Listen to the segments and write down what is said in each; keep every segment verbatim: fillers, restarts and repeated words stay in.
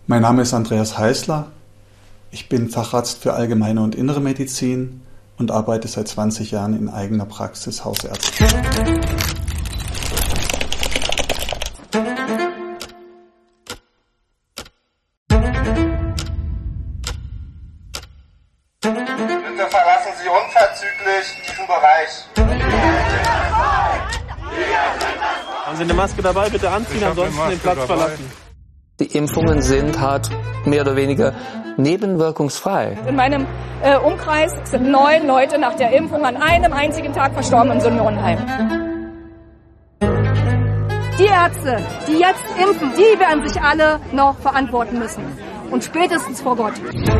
Mein Name ist Andreas Heißler. Ich bin Facharzt für Allgemeine und Innere Medizin und arbeite seit zwanzig Jahren in eigener Praxis Hausärztlich. Bitte verlassen Sie unverzüglich diesen Bereich. Haben Sie eine Maske dabei? Bitte anziehen, ansonsten den Platz dabei. Verlassen. Die Impfungen sind halt mehr oder weniger nebenwirkungsfrei. In meinem äh, Umkreis sind neun Leute nach der Impfung an einem einzigen Tag verstorben im Seniorenheim. Die Ärzte, die jetzt impfen, die werden sich alle noch verantworten müssen. Und spätestens vor Gott.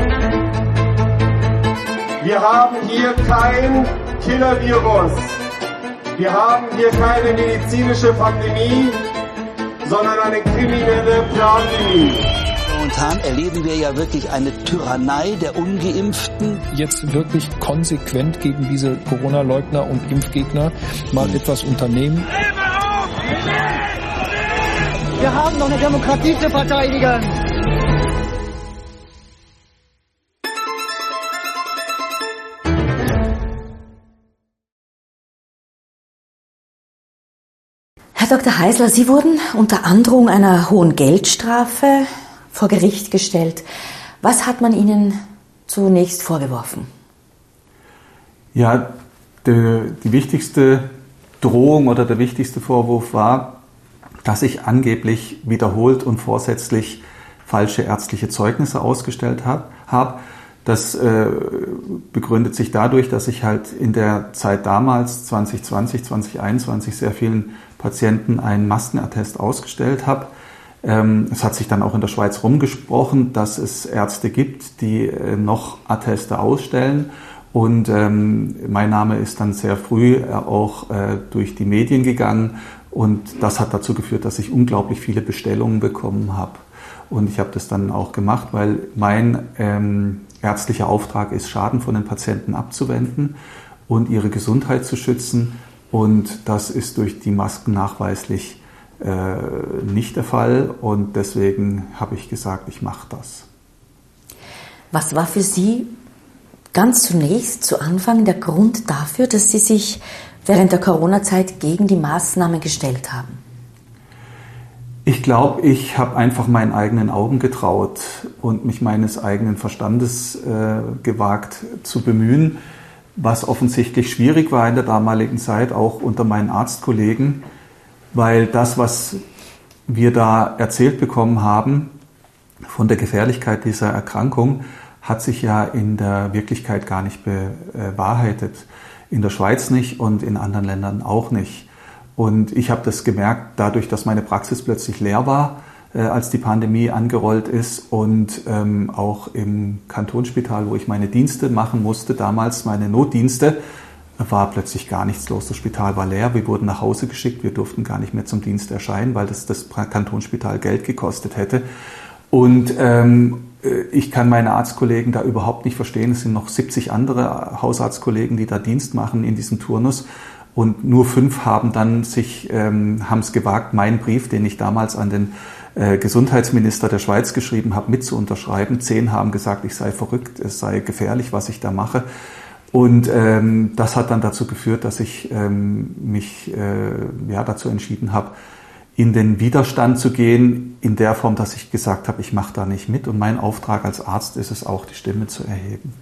Wir haben hier kein Killer-Virus. Wir haben hier keine medizinische Pandemie, sondern eine kriminelle Pandemie. Momentan erleben wir ja wirklich eine Tyrannei der Ungeimpften. Jetzt wirklich konsequent gegen diese Corona-Leugner und Impfgegner mal etwas unternehmen. Wir haben noch eine Demokratie zu verteidigen. Herr Doktor Heißler, Sie wurden unter Androhung einer hohen Geldstrafe vor Gericht gestellt. Was hat man Ihnen zunächst vorgeworfen? Ja, die, die wichtigste Drohung oder der wichtigste Vorwurf war, dass ich angeblich wiederholt und vorsätzlich falsche ärztliche Zeugnisse ausgestellt habe. Hab. Das äh, begründet sich dadurch, dass ich halt in der Zeit damals, zwanzig zwanzig, zwanzig einundzwanzig, sehr vielen Patienten einen Maskenattest ausgestellt habe. Ähm, es hat sich dann auch in der Schweiz rumgesprochen, dass es Ärzte gibt, die äh, noch Atteste ausstellen. Und ähm, mein Name ist dann sehr früh äh, auch äh, durch die Medien gegangen. Und das hat dazu geführt, dass ich unglaublich viele Bestellungen bekommen habe. Und ich habe das dann auch gemacht, weil mein ähm, ärztlicher Auftrag ist, Schaden von den Patienten abzuwenden und ihre Gesundheit zu schützen. Und das ist durch die Masken nachweislich äh, nicht der Fall. Und deswegen habe ich gesagt, ich mache das. Was war für Sie ganz zunächst zu Anfang der Grund dafür, dass Sie sich während der Corona-Zeit gegen die Maßnahmen gestellt haben? Ich glaube, ich habe einfach meinen eigenen Augen getraut und mich meines eigenen Verstandes äh, gewagt zu bemühen, was offensichtlich schwierig war in der damaligen Zeit, auch unter meinen Arztkollegen, weil das, was wir da erzählt bekommen haben von der Gefährlichkeit dieser Erkrankung, hat sich ja in der Wirklichkeit gar nicht bewahrheitet. In der Schweiz nicht und in anderen Ländern auch nicht. Und ich habe das gemerkt, dadurch, dass meine Praxis plötzlich leer war, äh, als die Pandemie angerollt ist und ähm, auch im Kantonsspital, wo ich meine Dienste machen musste, damals meine Notdienste, war plötzlich gar nichts los. Das Spital war leer, wir wurden nach Hause geschickt, wir durften gar nicht mehr zum Dienst erscheinen, weil das das Kantonsspital Geld gekostet hätte. Und ähm, ich kann meine Arztkollegen da überhaupt nicht verstehen. Es sind noch siebzig andere Hausarztkollegen, die da Dienst machen in diesem Turnus. Und nur fünf haben dann sich, ähm, haben es gewagt, meinen Brief, den ich damals an den äh, Gesundheitsminister der Schweiz geschrieben habe, mit zu unterschreiben. Zehn haben gesagt, ich sei verrückt, es sei gefährlich, was ich da mache. Und ähm, das hat dann dazu geführt, dass ich ähm, mich äh, ja, dazu entschieden habe, in den Widerstand zu gehen, in der Form, dass ich gesagt habe, ich mache da nicht mit. Und mein Auftrag als Arzt ist es auch, die Stimme zu erheben.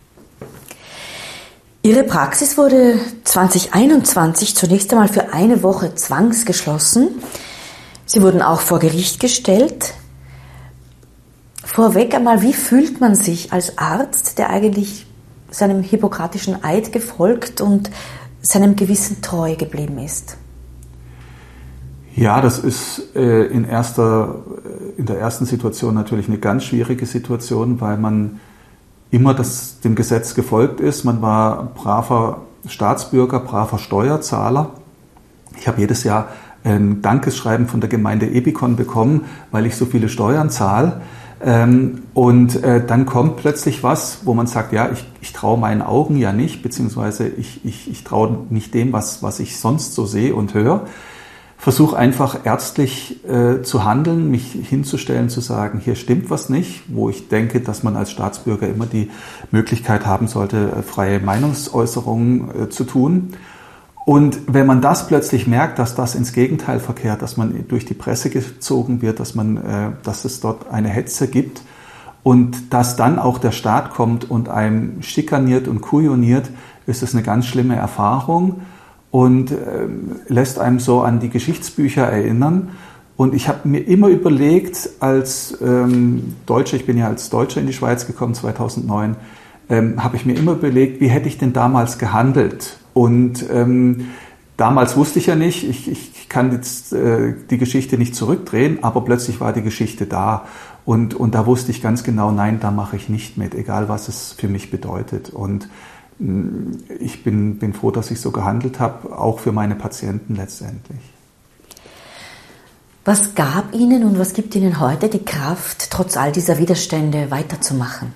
Ihre Praxis wurde zwanzig einundzwanzig zunächst einmal für eine Woche zwangsgeschlossen. Sie wurden auch vor Gericht gestellt. Vorweg einmal, wie fühlt man sich als Arzt, der eigentlich seinem hippokratischen Eid gefolgt und seinem Gewissen treu geblieben ist? Ja, das ist äh, in, erster, in der ersten Situation natürlich eine ganz schwierige Situation, weil man immer das, dem Gesetz gefolgt ist. Man war braver Staatsbürger, braver Steuerzahler. Ich habe jedes Jahr ein Dankesschreiben von der Gemeinde Ebikon bekommen, weil ich so viele Steuern zahle. Ähm, und äh, dann kommt plötzlich was, wo man sagt, ja, ich, ich traue meinen Augen ja nicht, beziehungsweise ich, ich, ich traue nicht dem, was, was ich sonst so sehe und höre. versuche einfach ärztlich äh, zu handeln, mich hinzustellen, zu sagen, hier stimmt was nicht, wo ich denke, dass man als Staatsbürger immer die Möglichkeit haben sollte, freie Meinungsäußerungen äh, zu tun. Und wenn man das plötzlich merkt, dass das ins Gegenteil verkehrt, dass man durch die Presse gezogen wird, dass man, äh, dass es dort eine Hetze gibt und dass dann auch der Staat kommt und einem schikaniert und kujoniert, ist es eine ganz schlimme Erfahrung und äh, lässt einem so an die Geschichtsbücher erinnern. Und ich habe mir immer überlegt, als ähm, Deutscher, ich bin ja als Deutscher in die Schweiz gekommen, zweitausendneun, ähm, habe ich mir immer überlegt, wie hätte ich denn damals gehandelt? Und ähm, damals wusste ich ja nicht, ich, ich kann jetzt äh, die Geschichte nicht zurückdrehen, aber plötzlich war die Geschichte da. Und, und da wusste ich ganz genau, nein, da mache ich nicht mit, egal was es für mich bedeutet. Und mh, ich bin, bin froh, dass ich so gehandelt habe, auch für meine Patienten letztendlich. Was gab Ihnen und was gibt Ihnen heute die Kraft, trotz all dieser Widerstände weiterzumachen?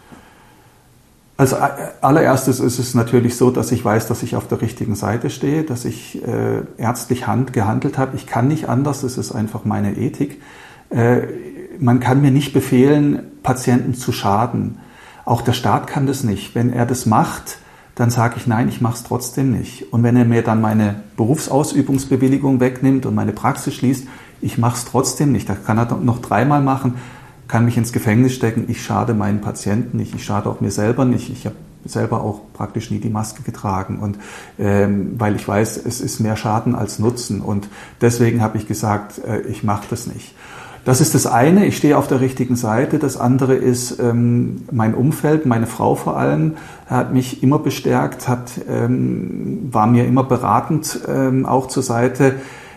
Als allererstes ist es natürlich so, dass ich weiß, dass ich auf der richtigen Seite stehe, dass ich äh, ärztlich hand, gehandelt habe. Ich kann nicht anders, das ist einfach meine Ethik. Äh, man kann mir nicht befehlen, Patienten zu schaden. Auch der Staat kann das nicht. Wenn er das macht, dann sage ich, nein, ich mache es trotzdem nicht. Und wenn er mir dann meine Berufsausübungsbewilligung wegnimmt und meine Praxis schließt, ich mache es trotzdem nicht. Das kann er noch dreimal machen, kann mich ins Gefängnis stecken. Ich schade meinen Patienten nicht, ich schade auch mir selber nicht. Ich habe selber auch praktisch nie die Maske getragen, und ähm, weil ich weiß, es ist mehr Schaden als Nutzen. Und deswegen habe ich gesagt, äh, ich mache das nicht. Das ist das eine, ich stehe auf der richtigen Seite. Das andere ist ähm, mein Umfeld, meine Frau vor allem, hat mich immer bestärkt, hat, ähm, war mir immer beratend ähm, auch zur Seite,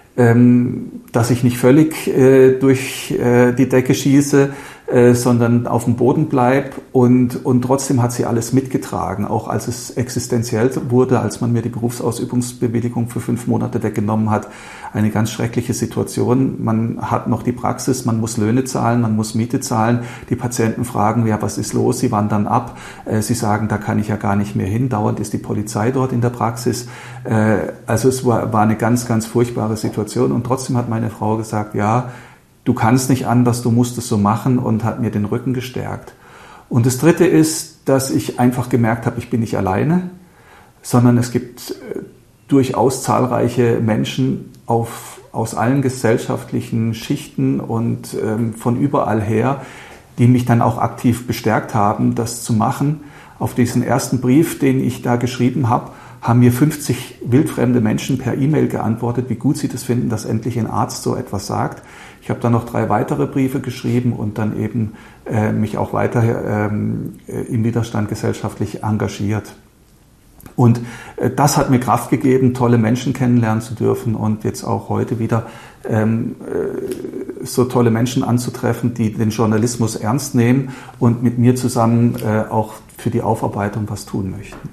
ähm, dass ich nicht völlig äh, durch äh, die Decke schieße, äh, sondern auf dem Boden bleib. Und, und trotzdem hat sie alles mitgetragen, auch als es existenziell wurde, als man mir die Berufsausübungsbewilligung für fünf Monate weggenommen hat. Eine ganz schreckliche Situation. Man hat noch die Praxis, man muss Löhne zahlen, man muss Miete zahlen. Die Patienten fragen, ja, was ist los? Sie wandern ab. Äh, sie sagen, da kann ich ja gar nicht mehr hin. Dauernd ist die Polizei dort in der Praxis. Äh, also es war, war eine ganz, ganz furchtbare Situation. Und trotzdem hat meine Frau gesagt, ja, du kannst nicht anders, du musst es so machen, und hat mir den Rücken gestärkt. Und das Dritte ist, dass ich einfach gemerkt habe, ich bin nicht alleine, sondern es gibt äh, durchaus zahlreiche Menschen auf, aus allen gesellschaftlichen Schichten und ähm, von überall her, die mich dann auch aktiv bestärkt haben, das zu machen. Auf diesen ersten Brief, den ich da geschrieben habe, haben mir fünfzig wildfremde Menschen per E-Mail geantwortet, wie gut sie das finden, dass endlich ein Arzt so etwas sagt. Ich habe dann noch drei weitere Briefe geschrieben und dann eben äh, mich auch weiter ähm, im Widerstand gesellschaftlich engagiert. Und äh, das hat mir Kraft gegeben, tolle Menschen kennenlernen zu dürfen und jetzt auch heute wieder ähm, äh, so tolle Menschen anzutreffen, die den Journalismus ernst nehmen und mit mir zusammen äh, auch für die Aufarbeitung was tun möchten.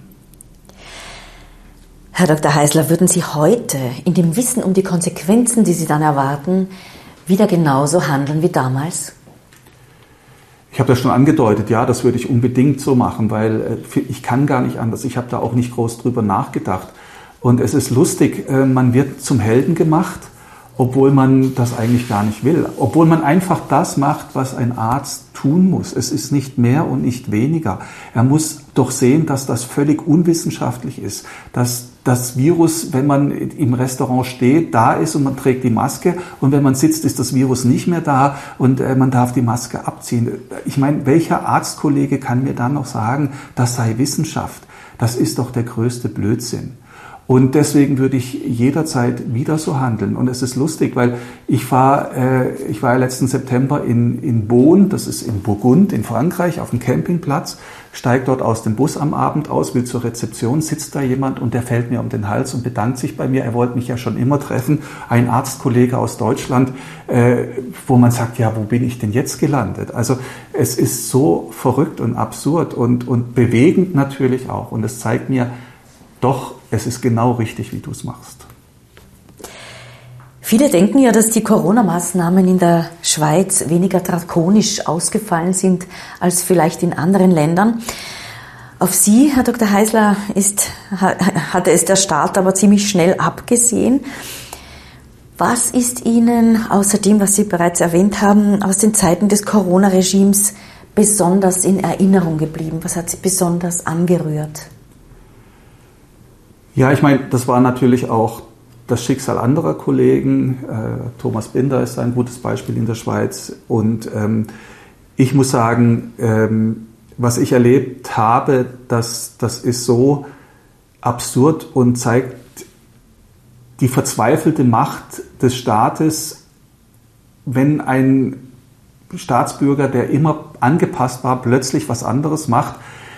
Herr Doktor Heisler, würden Sie heute in dem Wissen um die Konsequenzen, die Sie dann erwarten, wieder genauso handeln wie damals? Ich habe das schon angedeutet, ja, das würde ich unbedingt so machen, weil äh, ich kann gar nicht anders. Ich habe da auch nicht groß drüber nachgedacht. Und es ist lustig, äh, man wird zum Helden gemacht, obwohl man das eigentlich gar nicht will. Obwohl man einfach das macht, was ein Arzt tun muss. Es ist nicht mehr und nicht weniger. Er muss doch sehen, dass das völlig unwissenschaftlich ist, dass das Virus, wenn man im Restaurant steht, da ist und man trägt die Maske, und wenn man sitzt, ist das Virus nicht mehr da und äh, man darf die Maske abziehen. Ich meine, welcher Arztkollege kann mir dann noch sagen, das sei Wissenschaft? Das ist doch der größte Blödsinn. Und deswegen würde ich jederzeit wieder so handeln. Und es ist lustig, weil ich war, äh, ich war ja letzten September in, in Beaune, das ist in Burgund in Frankreich, auf dem Campingplatz, steige dort aus dem Bus am Abend aus, will zur Rezeption, sitzt da jemand und der fällt mir um den Hals und bedankt sich bei mir. Er wollte mich ja schon immer treffen, ein Arztkollege aus Deutschland, äh, wo man sagt, ja, wo bin ich denn jetzt gelandet? Also es ist so verrückt und absurd und, und bewegend natürlich auch. Und es zeigt mir, doch, es ist genau richtig, wie du es machst. Viele denken ja, dass die Corona-Maßnahmen in der Schweiz weniger drakonisch ausgefallen sind als vielleicht in anderen Ländern. Auf Sie, Herr Doktor Heisler, ist, hatte es der Staat aber ziemlich schnell abgesehen. Was ist Ihnen, außer dem, was Sie bereits erwähnt haben, aus den Zeiten des Corona-Regimes besonders in Erinnerung geblieben? Was hat Sie besonders angerührt? Ja, ich meine, das war natürlich auch das Schicksal anderer Kollegen. Äh, Thomas Binder ist ein gutes Beispiel in der Schweiz. Und ähm, ich muss sagen, ähm, was ich erlebt habe, das, das ist so absurd und zeigt die verzweifelte Macht des Staates, wenn ein Staatsbürger, der immer angepasst war, plötzlich was anderes macht,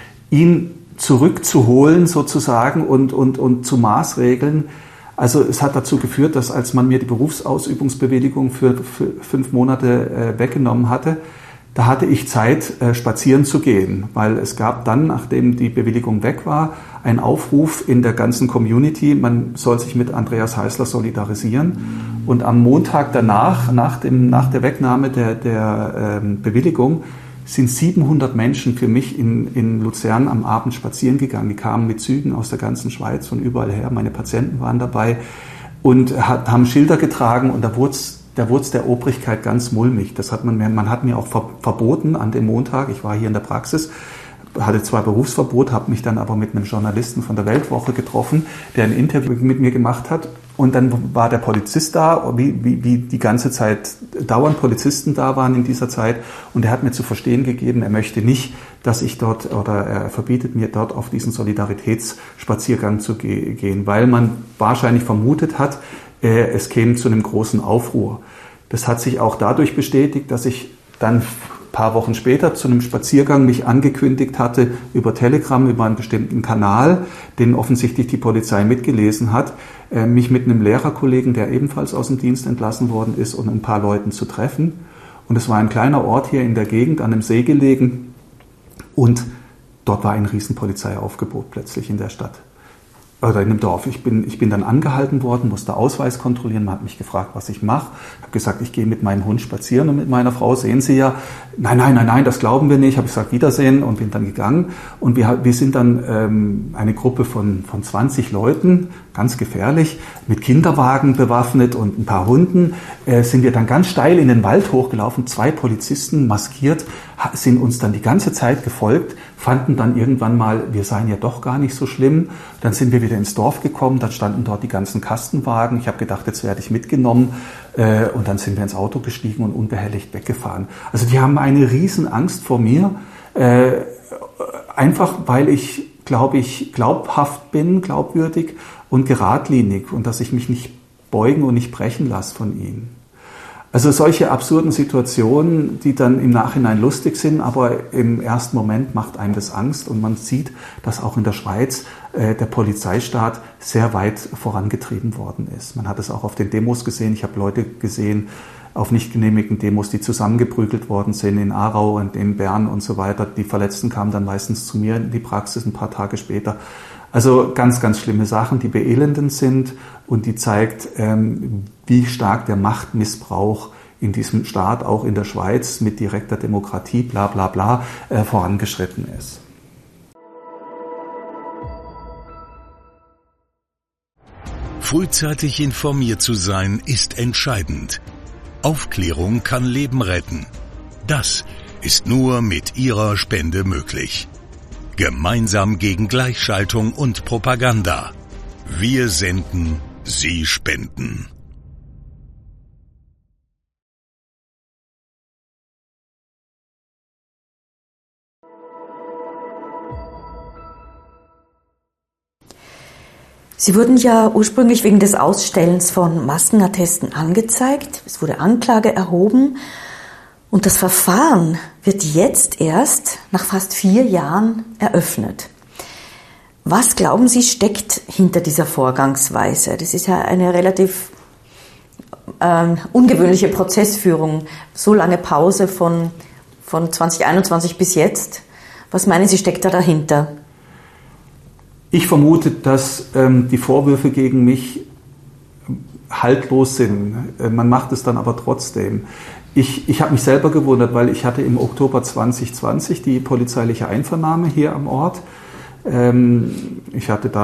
ihn zurückzuholen sozusagen und, und, und zu maßregeln. Also es hat dazu geführt, dass als man mir die Berufsausübungsbewilligung für, für fünf Monate äh, weggenommen hatte, da hatte ich Zeit, äh, spazieren zu gehen, weil es gab dann, nachdem die Bewilligung weg war, einen Aufruf in der ganzen Community, man soll sich mit Andreas Heißler solidarisieren. Und am Montag danach, nach, dem, nach der Wegnahme der, der ähm, Bewilligung, sind siebenhundert Menschen für mich in, in Luzern am Abend spazieren gegangen. Die kamen mit Zügen aus der ganzen Schweiz, von überall her. Meine Patienten waren dabei und hat, haben Schilder getragen und da wurde es Da wurde es der Obrigkeit ganz mulmig. Das hat man mir, man hat mir auch verboten an dem Montag. Ich war hier in der Praxis, hatte zwar Berufsverbot, habe mich dann aber mit einem Journalisten von der Weltwoche getroffen, der ein Interview mit mir gemacht hat. Und dann war der Polizist da, wie, wie, wie die ganze Zeit dauernd Polizisten da waren in dieser Zeit. Und er hat mir zu verstehen gegeben, er möchte nicht, dass ich dort, oder er verbietet mir dort auf diesen Solidaritätsspaziergang zu ge- gehen, weil man wahrscheinlich vermutet hat, es käme zu einem großen Aufruhr. Das hat sich auch dadurch bestätigt, dass ich dann ein paar Wochen später zu einem Spaziergang mich angekündigt hatte über Telegram, über einen bestimmten Kanal, den offensichtlich die Polizei mitgelesen hat, mich mit einem Lehrerkollegen, der ebenfalls aus dem Dienst entlassen worden ist, und ein paar Leuten zu treffen. Und es war ein kleiner Ort hier in der Gegend, an einem See gelegen. Und dort war ein Riesenpolizeiaufgebot plötzlich in der Stadt. Oder in einem Dorf. Ich bin, ich bin dann angehalten worden, musste Ausweis kontrollieren. Man hat mich gefragt, was ich mache. Ich habe gesagt, ich gehe mit meinem Hund spazieren und mit meiner Frau. Sehen Sie ja. Nein, nein, nein, nein, das glauben wir nicht. Habe ich gesagt, Wiedersehen, und bin dann gegangen. Und wir, wir sind dann ähm, eine Gruppe von, von zwanzig Leuten, ganz gefährlich, mit Kinderwagen bewaffnet und ein paar Hunden, äh, sind wir dann ganz steil in den Wald hochgelaufen. Zwei Polizisten, maskiert, sind uns dann die ganze Zeit gefolgt, fanden dann irgendwann mal, wir seien ja doch gar nicht so schlimm. Dann sind wir wieder ins Dorf gekommen, dann standen dort die ganzen Kastenwagen. Ich habe gedacht, jetzt werde ich mitgenommen. Äh, und dann sind wir ins Auto gestiegen und unbehelligt weggefahren. Also die haben eine riesen Angst vor mir, äh, einfach weil ich, glaube ich, glaubhaft bin, glaubwürdig und geradlinig und dass ich mich nicht beugen und nicht brechen lasse von ihnen. Also solche absurden Situationen, die dann im Nachhinein lustig sind, aber im ersten Moment macht einem das Angst, und man sieht, dass auch in der Schweiz äh, der Polizeistaat sehr weit vorangetrieben worden ist. Man hat es auch auf den Demos gesehen. Ich habe Leute gesehen auf nicht genehmigten Demos, die zusammengeprügelt worden sind in Aarau und in Bern und so weiter. Die Verletzten kamen dann meistens zu mir in die Praxis ein paar Tage später. Also ganz, ganz schlimme Sachen, die beelendend sind und die zeigt, ähm, wie stark der Machtmissbrauch in diesem Staat, auch in der Schweiz, mit direkter Demokratie, bla bla bla, äh, vorangeschritten ist. Frühzeitig informiert zu sein, ist entscheidend. Aufklärung kann Leben retten. Das ist nur mit Ihrer Spende möglich. Gemeinsam gegen Gleichschaltung und Propaganda. Wir senden, Sie spenden. Sie wurden ja ursprünglich wegen des Ausstellens von Maskenattesten angezeigt. Es wurde Anklage erhoben. Und das Verfahren wird jetzt erst nach fast vier Jahren eröffnet. Was, glauben Sie, steckt hinter dieser Vorgangsweise? Das ist ja eine relativ äh, ungewöhnliche Prozessführung. So lange Pause von, von zwanzig einundzwanzig bis jetzt. Was meinen Sie, steckt da dahinter? Ich vermute, dass ähm, die Vorwürfe gegen mich haltlos sind. Äh, man macht es dann aber trotzdem. Ich, ich habe mich selber gewundert, weil ich hatte im Oktober zwanzig zwanzig die polizeiliche Einvernahme hier am Ort. Ähm, ich hatte da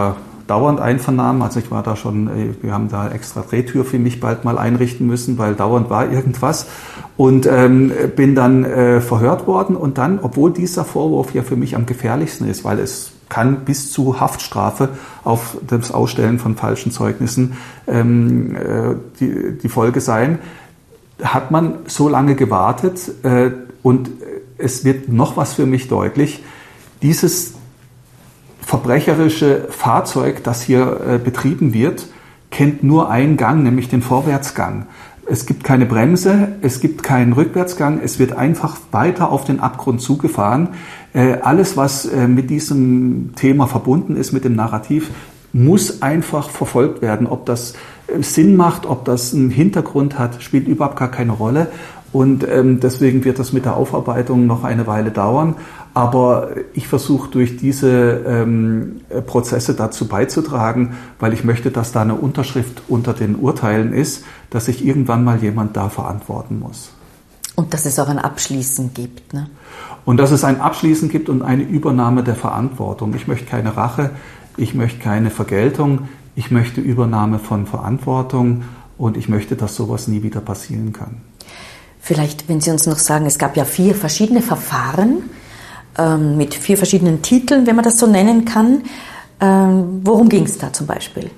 dauernd Einvernahmen. Also ich war da schon, wir haben da extra Drehtür für mich bald mal einrichten müssen, weil dauernd war irgendwas. Und ähm, bin dann äh, verhört worden. Und dann, obwohl dieser Vorwurf ja für mich am gefährlichsten ist, weil es kann bis zu Haftstrafe auf das Ausstellen von falschen Zeugnissen ähm, äh, die, die Folge sein, hat man so lange gewartet. Äh, und es wird noch was für mich deutlich. Dieses verbrecherische Fahrzeug, das hier äh, betrieben wird, kennt nur einen Gang, nämlich den Vorwärtsgang. Es gibt keine Bremse, es gibt keinen Rückwärtsgang, es wird einfach weiter auf den Abgrund zugefahren. Äh, alles, was äh, mit diesem Thema verbunden ist, mit dem Narrativ, muss einfach verfolgt werden. Ob das äh, Sinn macht, ob das einen Hintergrund hat, spielt überhaupt gar keine Rolle. Und ähm, deswegen wird das mit der Aufarbeitung noch eine Weile dauern. Aber ich versuche durch diese ähm, Prozesse dazu beizutragen, weil ich möchte, dass da eine Unterschrift unter den Urteilen ist, dass sich irgendwann mal jemand da verantworten muss. Und dass es auch ein Abschließen gibt, ne? Und dass es ein Abschließen gibt und eine Übernahme der Verantwortung. Ich möchte keine Rache, ich möchte keine Vergeltung, ich möchte Übernahme von Verantwortung und ich möchte, dass sowas nie wieder passieren kann. Vielleicht, wenn Sie uns noch sagen, es gab ja vier verschiedene Verfahren, mit vier verschiedenen Titeln, wenn man das so nennen kann. Ähm, worum ging es da zum Beispiel?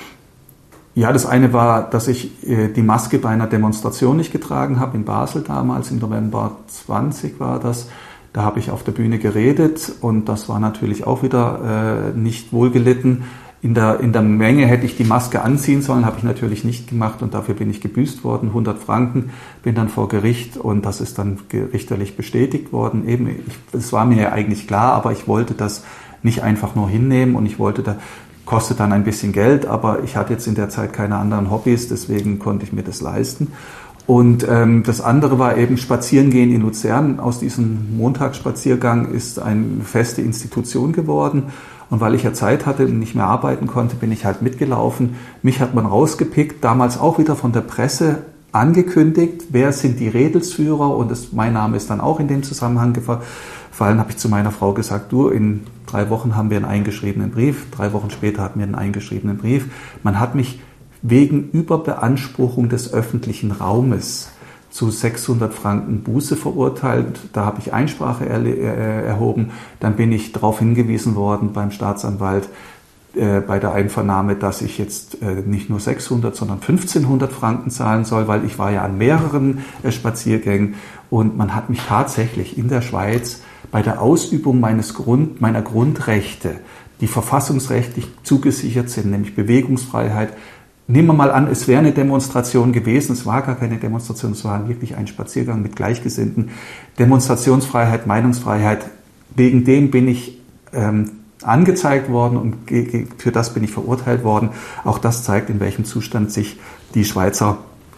Ja, das eine war, dass ich äh, die Maske bei einer Demonstration nicht getragen habe, in Basel damals, im November zwanzig war das. Da habe ich auf der Bühne geredet und das war natürlich auch wieder äh, nicht wohlgelitten. In der, in der Menge hätte ich die Maske anziehen sollen, habe ich natürlich nicht gemacht und dafür bin ich gebüßt worden, hundert Franken, bin dann vor Gericht und das ist dann richterlich bestätigt worden. Eben, es war mir ja eigentlich klar, aber ich wollte das nicht einfach nur hinnehmen und ich wollte, da kostet dann ein bisschen Geld, aber ich hatte jetzt in der Zeit keine anderen Hobbys, deswegen konnte ich mir das leisten. Und ähm, das andere war eben Spazierengehen in Luzern. Aus diesem Montagsspaziergang ist eine feste Institution geworden. Und weil ich ja Zeit hatte und nicht mehr arbeiten konnte, bin ich halt mitgelaufen. Mich hat man rausgepickt, damals auch wieder von der Presse angekündigt, wer sind die Redelsführer und das, mein Name ist dann auch in dem Zusammenhang gefallen. Habe ich zu meiner Frau gesagt, du, in drei Wochen haben wir einen eingeschriebenen Brief. Drei Wochen später hatten wir einen eingeschriebenen Brief. Man hat mich wegen Überbeanspruchung des öffentlichen Raumes zu sechshundert Franken Buße verurteilt. Da habe ich Einsprache er, erhoben. Dann bin ich darauf hingewiesen worden beim Staatsanwalt äh, bei der Einvernahme, dass ich jetzt äh, nicht nur sechshundert, sondern fünfzehnhundert Franken zahlen soll, weil ich war ja an mehreren äh, Spaziergängen. Und man hat mich tatsächlich in der Schweiz bei der Ausübung meines Grund, meiner Grundrechte, die verfassungsrechtlich zugesichert sind, nämlich Bewegungsfreiheit. Nehmen wir mal an, es wäre eine Demonstration gewesen, es war gar keine Demonstration, es war wirklich ein Spaziergang mit Gleichgesinnten. Demonstrationsfreiheit, Meinungsfreiheit, wegen dem bin ich ähm, angezeigt worden und für das bin ich verurteilt worden. Auch das zeigt, in welchem Zustand sich die Schweizer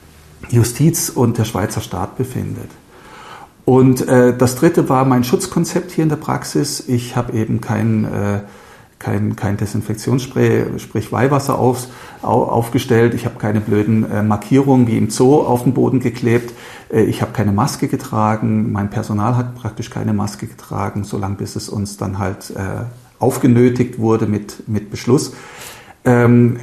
Justiz und der Schweizer Staat befindet. Und äh, das dritte war mein Schutzkonzept hier in der Praxis. Ich habe eben kein... Äh, Kein, kein Desinfektionsspray, sprich Weihwasser auf, aufgestellt. Ich habe keine blöden äh, Markierungen wie im Zoo auf den Boden geklebt. Äh, ich habe keine Maske getragen. Mein Personal hat praktisch keine Maske getragen, solange bis es uns dann halt äh, aufgenötigt wurde mit, mit Beschluss. Ähm,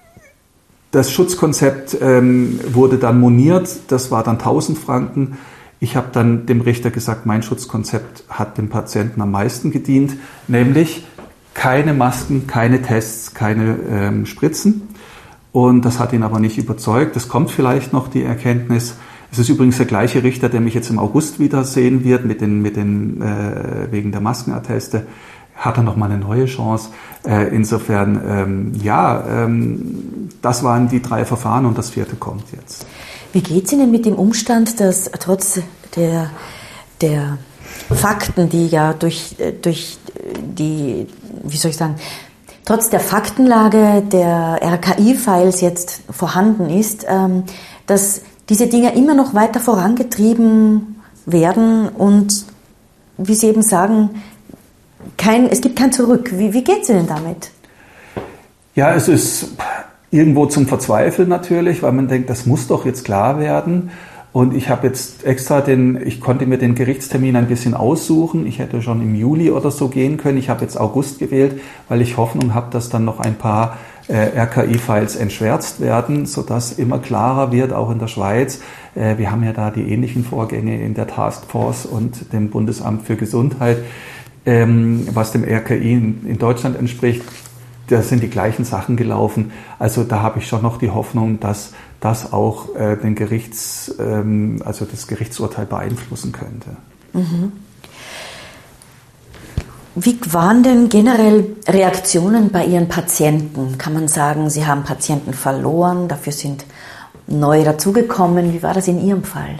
das Schutzkonzept ähm, wurde dann moniert. Das war dann tausend Franken. Ich habe dann dem Richter gesagt, mein Schutzkonzept hat dem Patienten am meisten gedient, nämlich keine Masken, keine Tests, keine ähm, Spritzen. Und das hat ihn aber nicht überzeugt. Es kommt vielleicht noch die Erkenntnis. Es ist übrigens der gleiche Richter, der mich jetzt im August wieder sehen wird, mit den, mit den, äh, wegen der Maskenatteste. Hat er noch mal eine neue Chance. Äh, insofern, ähm, ja, ähm, das waren die drei Verfahren und das vierte kommt jetzt. Wie geht es Ihnen mit dem Umstand, dass trotz der, der Fakten, die ja durch, durch die, wie soll ich sagen, trotz der Faktenlage der R K I-Files jetzt vorhanden ist, dass diese Dinge immer noch weiter vorangetrieben werden und, wie Sie eben sagen, kein, es gibt kein Zurück. Wie, wie geht es Ihnen damit? Ja, es ist irgendwo zum Verzweifeln natürlich, weil man denkt, das muss doch jetzt klar werden. Und ich habe jetzt extra den, ich konnte mir den Gerichtstermin ein bisschen aussuchen. Ich hätte schon im Juli oder so gehen können. Ich habe jetzt August gewählt, weil ich Hoffnung habe, dass dann noch ein paar äh, R K I-Files entschwärzt werden, sodass immer klarer wird, auch in der Schweiz. Äh, wir haben ja da die ähnlichen Vorgänge in der Taskforce und dem Bundesamt für Gesundheit, ähm, was dem R K I in, in Deutschland entspricht. Da sind die gleichen Sachen gelaufen. Also da habe ich schon noch die Hoffnung, dass das auch äh, den Gerichts, ähm, also das Gerichtsurteil beeinflussen könnte. Mhm. Wie waren denn generell Reaktionen bei Ihren Patienten? Kann man sagen, Sie haben Patienten verloren, dafür sind neue dazugekommen. Wie war das in Ihrem Fall?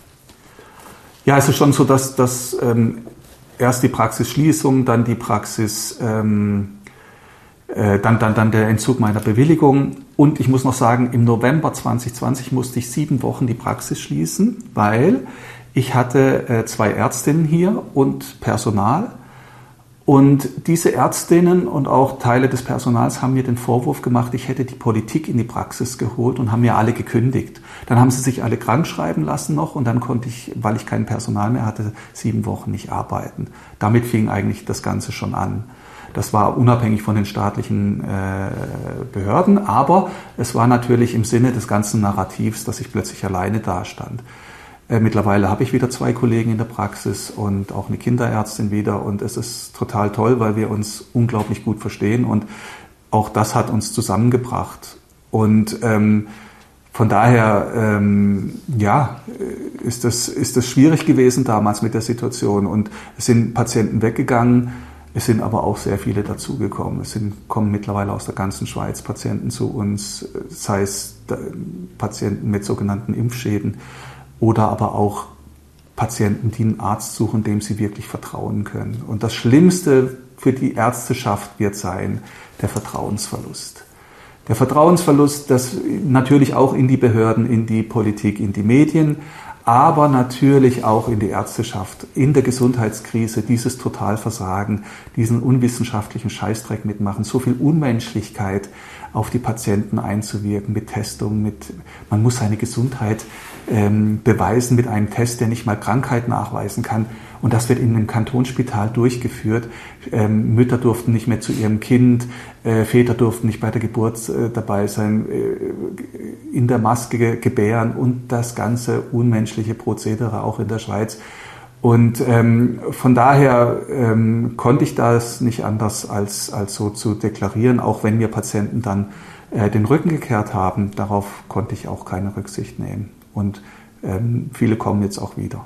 Ja, es ist schon so, dass, dass ähm, erst die Praxisschließung, dann die Praxis... Ähm, Dann, dann, dann der Entzug meiner Bewilligung. Und ich muss noch sagen, im November zwanzig zwanzig musste ich sieben Wochen die Praxis schließen, weil ich hatte äh, zwei Ärztinnen hier und Personal. Und diese Ärztinnen und auch Teile des Personals haben mir den Vorwurf gemacht, ich hätte die Politik in die Praxis geholt und haben mir alle gekündigt. Dann haben sie sich alle krank schreiben lassen noch und dann konnte ich, weil ich kein Personal mehr hatte, sieben Wochen nicht arbeiten. Damit fing eigentlich das Ganze schon an. Das war unabhängig von den staatlichen äh, Behörden, aber es war natürlich im Sinne des ganzen Narrativs, dass ich plötzlich alleine dastand. Äh, mittlerweile habe ich wieder zwei Kollegen in der Praxis und auch eine Kinderärztin wieder und es ist total toll, weil wir uns unglaublich gut verstehen und auch das hat uns zusammengebracht. Und ähm, von daher, ähm, ja, ist das, ist das schwierig gewesen damals mit der Situation und es sind Patienten weggegangen. Es sind aber auch sehr viele dazugekommen. Es sind, kommen mittlerweile aus der ganzen Schweiz Patienten zu uns, sei es Patienten mit sogenannten Impfschäden oder aber auch Patienten, die einen Arzt suchen, dem sie wirklich vertrauen können. Und das Schlimmste für die Ärzteschaft wird sein, der Vertrauensverlust. Der Vertrauensverlust, das natürlich auch in die Behörden, in die Politik, in die Medien, aber natürlich auch in die Ärzteschaft, in der Gesundheitskrise, dieses Totalversagen, diesen unwissenschaftlichen Scheißdreck mitmachen, so viel Unmenschlichkeit auf die Patienten einzuwirken mit Testungen, mit, man muss seine Gesundheit ähm, beweisen mit einem Test, der nicht mal Krankheit nachweisen kann. Und das wird in einem Kantonsspital durchgeführt. Ähm, Mütter durften nicht mehr zu ihrem Kind, äh, Väter durften nicht bei der Geburt äh, dabei sein, äh, in der Maske gebären und das ganze unmenschliche Prozedere auch in der Schweiz. Und ähm, von daher ähm, konnte ich das nicht anders als, als so zu deklarieren, auch wenn mir Patienten dann äh, den Rücken gekehrt haben. Darauf konnte ich auch keine Rücksicht nehmen. Und ähm, viele kommen jetzt auch wieder.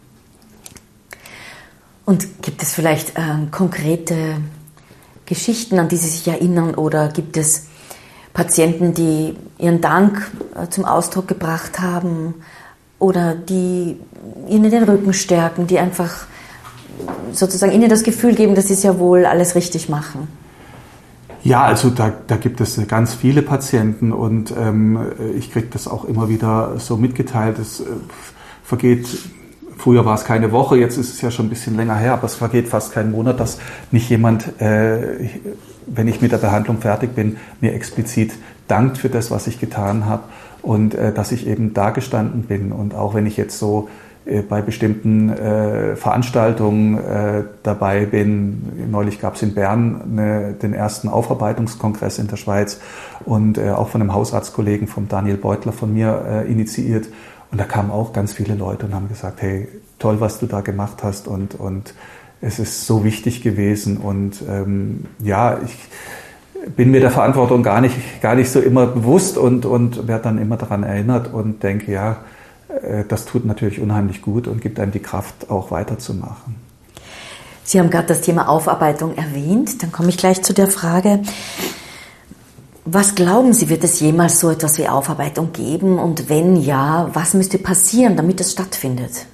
Und gibt es vielleicht äh, konkrete Geschichten, an die Sie sich erinnern, oder gibt es Patienten, die ihren Dank äh, zum Ausdruck gebracht haben oder die Ihnen den Rücken stärken, die einfach sozusagen Ihnen das Gefühl geben, dass Sie es ja wohl alles richtig machen? Ja, also da, da gibt es ganz viele Patienten und ähm, ich kriege das auch immer wieder so mitgeteilt. Es äh, vergeht... Früher war es keine Woche, jetzt ist es ja schon ein bisschen länger her, aber es vergeht fast kein Monat, dass nicht jemand, äh, wenn ich mit der Behandlung fertig bin, mir explizit dankt für das, was ich getan habe und äh, dass ich eben da gestanden bin. Und auch wenn ich jetzt so äh, bei bestimmten äh, Veranstaltungen äh, dabei bin, neulich gab es in Bern eine, den ersten Aufarbeitungskongress in der Schweiz und äh, auch von einem Hausarztkollegen, vom Daniel Beutler, von mir äh, initiiert. Und da kamen auch ganz viele Leute und haben gesagt, hey, toll, was du da gemacht hast und, und es ist so wichtig gewesen. Und ähm, ja, ich bin mir der Verantwortung gar nicht, gar nicht so immer bewusst und, und werde dann immer daran erinnert und denke, ja, äh, das tut natürlich unheimlich gut und gibt einem die Kraft, auch weiterzumachen. Sie haben gerade das Thema Aufarbeitung erwähnt. Dann komme ich gleich zu der Frage, was glauben Sie, wird es jemals so etwas wie Aufarbeitung geben? Und wenn ja, was müsste passieren, damit es stattfindet?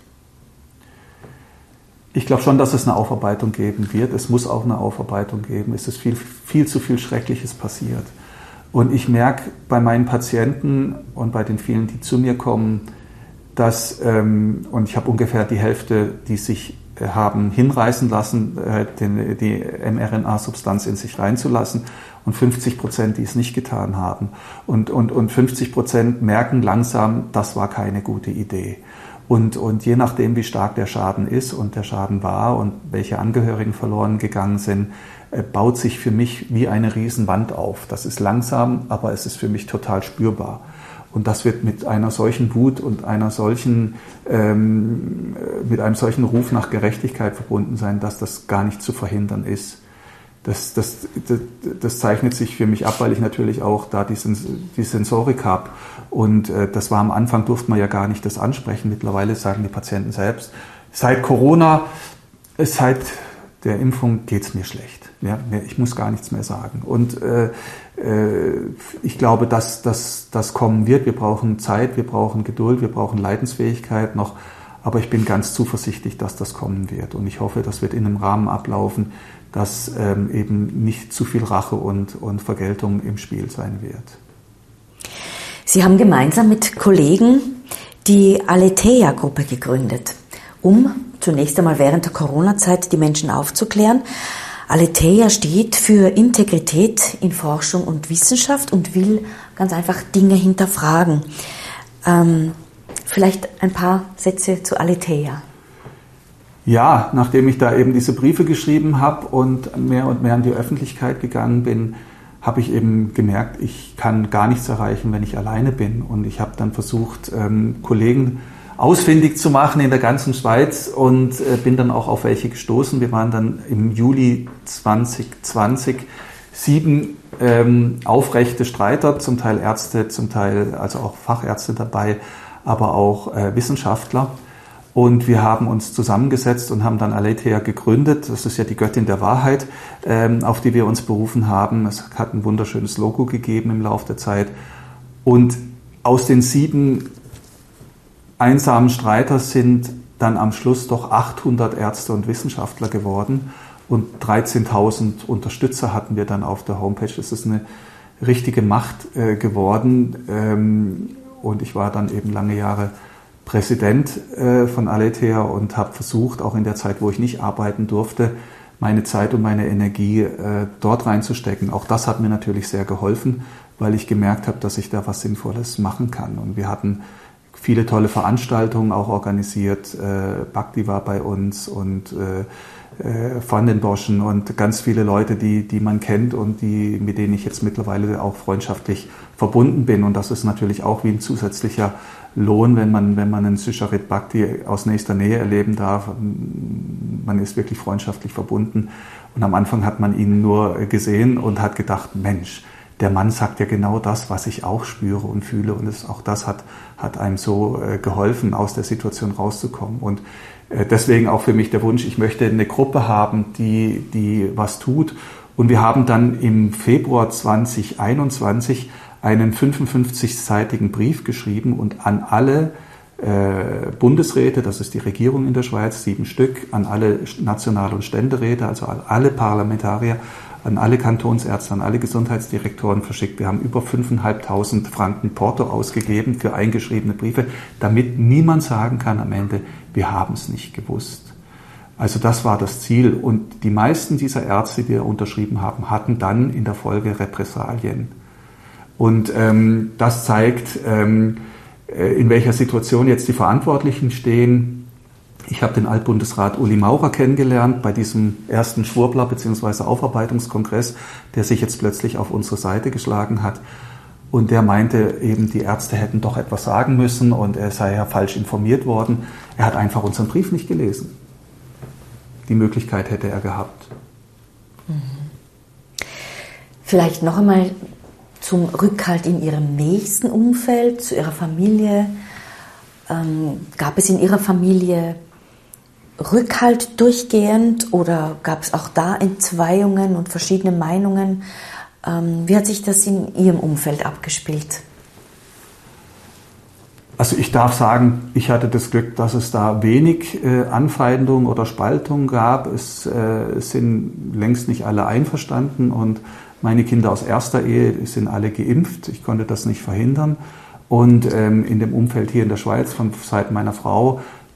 Ich glaube schon, dass es eine Aufarbeitung geben wird. Es muss auch eine Aufarbeitung geben. Es ist viel, viel zu viel Schreckliches passiert. Und ich merke bei meinen Patienten und bei den vielen, die zu mir kommen, dass, ähm, und ich habe ungefähr die Hälfte, die sich haben hinreißen lassen, äh, den, die mRNA-Substanz in sich reinzulassen. und fünfzig Prozent, die es nicht getan haben. Und, und, und fünfzig Prozent merken langsam, das war keine gute Idee. Und, und je nachdem, wie stark der Schaden ist und der Schaden war und welche Angehörigen verloren gegangen sind, baut sich für mich wie eine Riesenwand auf. Das ist langsam, aber es ist für mich total spürbar. Und das wird mit einer solchen Wut und einer solchen, ähm, mit einem solchen Ruf nach Gerechtigkeit verbunden sein, dass das gar nicht zu verhindern ist. Das, das, das, das zeichnet sich für mich ab, weil ich natürlich auch da die, die Sensorik habe. Und äh, das war am Anfang, durfte man ja gar nicht das ansprechen. Mittlerweile sagen die Patienten selbst, seit Corona, seit der Impfung geht's mir schlecht. Ja, ich muss gar nichts mehr sagen. Und äh, äh, ich glaube, dass das kommen wird. Wir brauchen Zeit, wir brauchen Geduld, wir brauchen Leidensfähigkeit noch. Aber ich bin ganz zuversichtlich, dass das kommen wird. Und ich hoffe, das wird in einem Rahmen ablaufen, dass ähm, eben nicht zu viel Rache und, und Vergeltung im Spiel sein wird. Sie haben gemeinsam mit Kollegen die Aletheia-Gruppe gegründet, um zunächst einmal während der Corona-Zeit die Menschen aufzuklären. Aletheia steht für Integrität in Forschung und Wissenschaft und will ganz einfach Dinge hinterfragen. Ähm, vielleicht ein paar Sätze zu Aletheia. Ja, nachdem ich da eben diese Briefe geschrieben habe und mehr und mehr in die Öffentlichkeit gegangen bin, habe ich eben gemerkt, ich kann gar nichts erreichen, wenn ich alleine bin. Und ich habe dann versucht, ähm, Kollegen ausfindig zu machen in der ganzen Schweiz und äh, bin dann auch auf welche gestoßen. Wir waren dann im Juli zwanzig zwanzig sieben ähm, aufrechte Streiter, zum Teil Ärzte, zum Teil also auch Fachärzte dabei, aber auch äh, Wissenschaftler. Und wir haben uns zusammengesetzt und haben dann Aletheia gegründet. Das ist ja die Göttin der Wahrheit, ähm, auf die wir uns berufen haben. Es hat ein wunderschönes Logo gegeben im Laufe der Zeit. Und aus den sieben einsamen Streiter sind dann am Schluss doch achthundert Ärzte und Wissenschaftler geworden und dreizehntausend Unterstützer hatten wir dann auf der Homepage. Das ist eine richtige Macht äh, geworden ähm, und ich war dann eben lange Jahre Präsident äh, von Aletheia und habe versucht, auch in der Zeit, wo ich nicht arbeiten durfte, meine Zeit und meine Energie äh, dort reinzustecken. Auch das hat mir natürlich sehr geholfen, weil ich gemerkt habe, dass ich da was Sinnvolles machen kann. Und wir hatten viele tolle Veranstaltungen auch organisiert. Äh, Bhakti war bei uns und äh, äh, Van den Boschen und ganz viele Leute, die, die man kennt und die, mit denen ich jetzt mittlerweile auch freundschaftlich verbunden bin. Und das ist natürlich auch wie ein zusätzlicher Lohn, wenn man, wenn man einen Sucharit Bhakti aus nächster Nähe erleben darf. Man ist wirklich freundschaftlich verbunden. Und am Anfang hat man ihn nur gesehen und hat gedacht, Mensch, der Mann sagt ja genau das, was ich auch spüre und fühle. Und es, auch das hat, hat einem so äh, geholfen, aus der Situation rauszukommen. Und äh, deswegen auch für mich der Wunsch, ich möchte eine Gruppe haben, die, die was tut. Und wir haben dann im Februar zwanzig einundzwanzig einen fünfundfünfzigseitigen Brief geschrieben und an alle äh, Bundesräte, das ist die Regierung in der Schweiz, sieben Stück, an alle National- und Ständeräte, also an alle Parlamentarier, an alle Kantonsärzte, an alle Gesundheitsdirektoren verschickt. Wir haben über fünftausendfünfhundert Franken Porto ausgegeben für eingeschriebene Briefe, damit niemand sagen kann am Ende, wir haben es nicht gewusst. Also das war das Ziel. Und die meisten dieser Ärzte, die wir unterschrieben haben, hatten dann in der Folge Repressalien. Und ähm, das zeigt, ähm, in welcher Situation jetzt die Verantwortlichen stehen. Ich habe den Altbundesrat Uli Maurer kennengelernt bei diesem ersten Schwurbler bzw. Aufarbeitungskongress, der sich jetzt plötzlich auf unsere Seite geschlagen hat. Und der meinte eben, die Ärzte hätten doch etwas sagen müssen und er sei ja falsch informiert worden. Er hat einfach unseren Brief nicht gelesen. Die Möglichkeit hätte er gehabt. Vielleicht noch einmal zum Rückhalt in Ihrem nächsten Umfeld, zu Ihrer Familie. Ähm, gab es in Ihrer Familie Rückhalt durchgehend oder gab es auch da Entzweiungen und verschiedene Meinungen? Ähm, wie hat sich das in Ihrem Umfeld abgespielt? Also ich darf sagen, ich hatte das Glück, dass es da wenig äh, Anfeindung oder Spaltung gab. Es äh, sind längst nicht alle einverstanden und meine Kinder aus erster Ehe sind alle geimpft. Ich konnte das nicht verhindern. Und ähm, in dem Umfeld hier in der Schweiz von Seiten meiner Frau,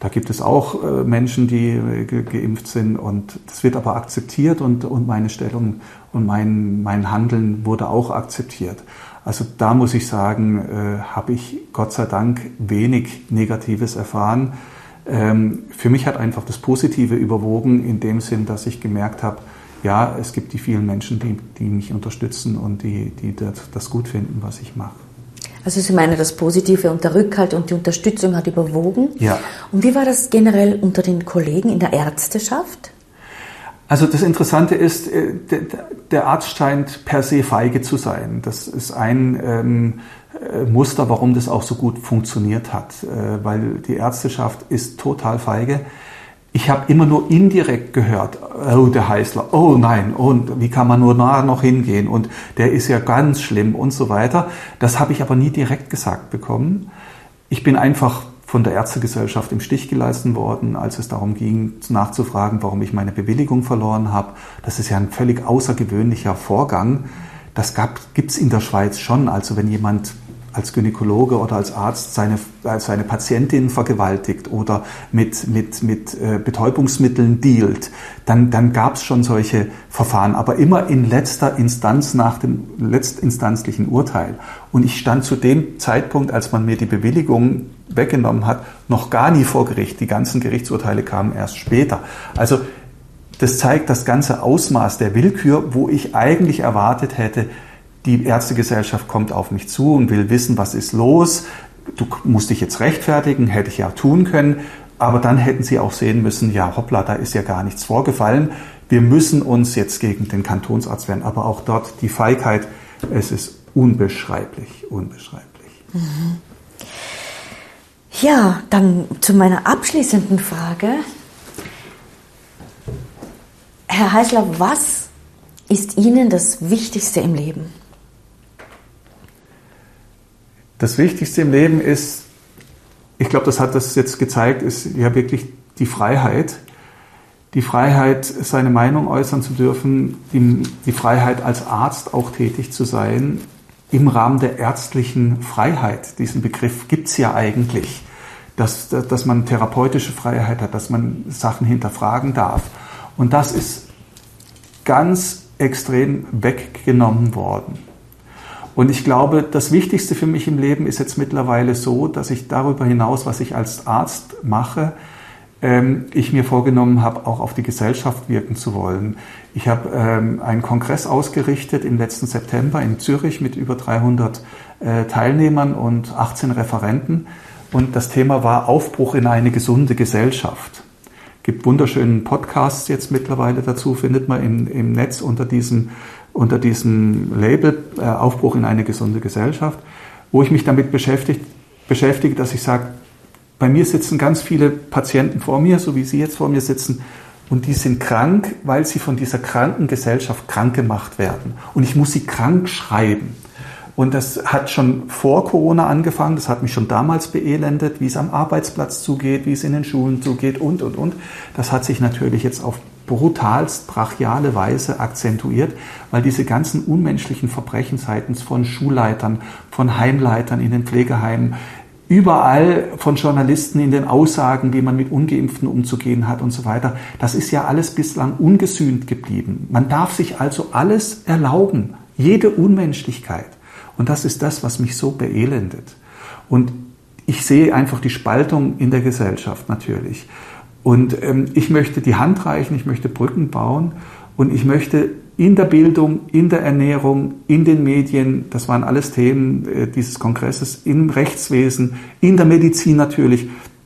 Da gibt es auch äh, Menschen, die ge- geimpft sind und das wird aber akzeptiert und, und meine Stellung und mein, mein Handeln wurde auch akzeptiert. Also da muss ich sagen, äh, habe ich Gott sei Dank wenig Negatives erfahren. Ähm, für mich hat einfach das Positive überwogen in dem Sinn, dass ich gemerkt habe, ja, es gibt die vielen Menschen, die, die mich unterstützen und die, die das, das gut finden, was ich mache. Also Sie meinen, das Positive und der Rückhalt und die Unterstützung hat überwogen? Ja. Und wie war das generell unter den Kollegen in der Ärzteschaft? Also das Interessante ist, der Arzt scheint per se feige zu sein. Das ist ein ähm, Muster, warum das auch so gut funktioniert hat, äh, weil die Ärzteschaft ist total feige. Ich habe immer nur indirekt gehört, oh, der Heißler, oh nein, und wie kann man nur nah noch hingehen und der ist ja ganz schlimm und so weiter. Das habe ich aber nie direkt gesagt bekommen. Ich bin einfach von der Ärztegesellschaft im Stich gelassen worden, als es darum ging, nachzufragen, warum ich meine Bewilligung verloren habe. Das ist ja ein völlig außergewöhnlicher Vorgang. Das gibt es in der Schweiz schon. Also wenn jemand als Gynäkologe oder als Arzt seine, seine Patientin vergewaltigt oder mit, mit, mit äh, Betäubungsmitteln dealt, dann, dann gab es schon solche Verfahren, aber immer in letzter Instanz nach dem letztinstanzlichen Urteil. Und ich stand zu dem Zeitpunkt, als man mir die Bewilligung weggenommen hat, noch gar nie vor Gericht. Die ganzen Gerichtsurteile kamen erst später. Also das zeigt das ganze Ausmaß der Willkür, wo ich eigentlich erwartet hätte, die Ärztegesellschaft kommt auf mich zu und will wissen, was ist los. Du musst dich jetzt rechtfertigen, hätte ich ja tun können. Aber dann hätten sie auch sehen müssen, ja hoppla, da ist ja gar nichts vorgefallen. Wir müssen uns jetzt gegen den Kantonsarzt wehren. Aber auch dort die Feigheit, es ist unbeschreiblich, unbeschreiblich. Mhm. Ja, dann zu meiner abschließenden Frage. Herr Heißler, was ist Ihnen das Wichtigste im Leben? Das Wichtigste im Leben ist, ich glaube, das hat das jetzt gezeigt, ist ja wirklich die Freiheit. Die Freiheit, seine Meinung äußern zu dürfen, die, die Freiheit als Arzt auch tätig zu sein, im Rahmen der ärztlichen Freiheit. Diesen Begriff gibt es ja eigentlich, dass, dass man therapeutische Freiheit hat, dass man Sachen hinterfragen darf. Und das ist ganz extrem weggenommen worden. Und ich glaube, das Wichtigste für mich im Leben ist jetzt mittlerweile so, dass ich darüber hinaus, was ich als Arzt mache, ähm, ich mir vorgenommen habe, auch auf die Gesellschaft wirken zu wollen. Ich habe ähm, einen Kongress ausgerichtet im letzten September in Zürich mit über dreihundert äh, Teilnehmern und achtzehn Referenten. Und das Thema war Aufbruch in eine gesunde Gesellschaft. Es gibt wunderschönen Podcasts jetzt mittlerweile dazu, findet man im, im Netz unter diesem unter diesem Label äh, Aufbruch in eine gesunde Gesellschaft, wo ich mich damit beschäftigt, beschäftige, dass ich sage, bei mir sitzen ganz viele Patienten vor mir, so wie Sie jetzt vor mir sitzen, und die sind krank, weil sie von dieser kranken Gesellschaft krank gemacht werden. Und ich muss sie krank schreiben. Und das hat schon vor Corona angefangen, das hat mich schon damals beelendet, wie es am Arbeitsplatz zugeht, wie es in den Schulen zugeht und, und, und. Das hat sich natürlich jetzt auf brutalst brachiale Weise akzentuiert, weil diese ganzen unmenschlichen Verbrechen seitens von Schulleitern, von Heimleitern in den Pflegeheimen, überall von Journalisten in den Aussagen, wie man mit Ungeimpften umzugehen hat und so weiter, das ist ja alles bislang ungesühnt geblieben. Man darf sich also alles erlauben, jede Unmenschlichkeit. Und das ist das, was mich so beelendet. Und ich sehe einfach die Spaltung in der Gesellschaft natürlich. Und ähm, ich möchte die Hand reichen, ich möchte Brücken bauen und ich möchte in der Bildung, in der Ernährung, in den Medien, das waren alles Themen äh, dieses Kongresses, im Rechtswesen, in der Medizin natürlich,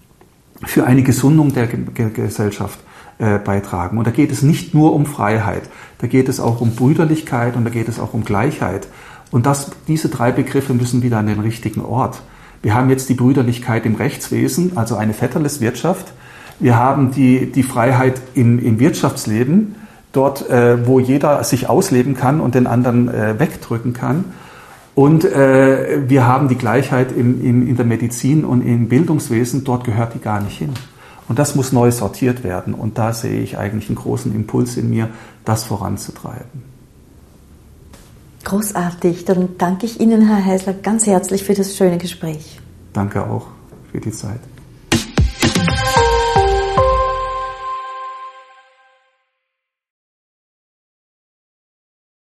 für eine Gesundung der Ge- Gesellschaft äh, beitragen. Und da geht es nicht nur um Freiheit, da geht es auch um Brüderlichkeit und da geht es auch um Gleichheit. Und das, diese drei Begriffe müssen wieder an den richtigen Ort. Wir haben jetzt die Brüderlichkeit im Rechtswesen, also eine Vetterless-Wirtschaft. Wir haben die, die Freiheit im, im Wirtschaftsleben, dort, äh, wo jeder sich ausleben kann und den anderen äh, wegdrücken kann. Und äh, wir haben die Gleichheit im, im, in der Medizin und im Bildungswesen, dort gehört die gar nicht hin. Und das muss neu sortiert werden. Und da sehe ich eigentlich einen großen Impuls in mir, das voranzutreiben. Großartig. Dann danke ich Ihnen, Herr Heißler, ganz herzlich für das schöne Gespräch. Danke auch für die Zeit.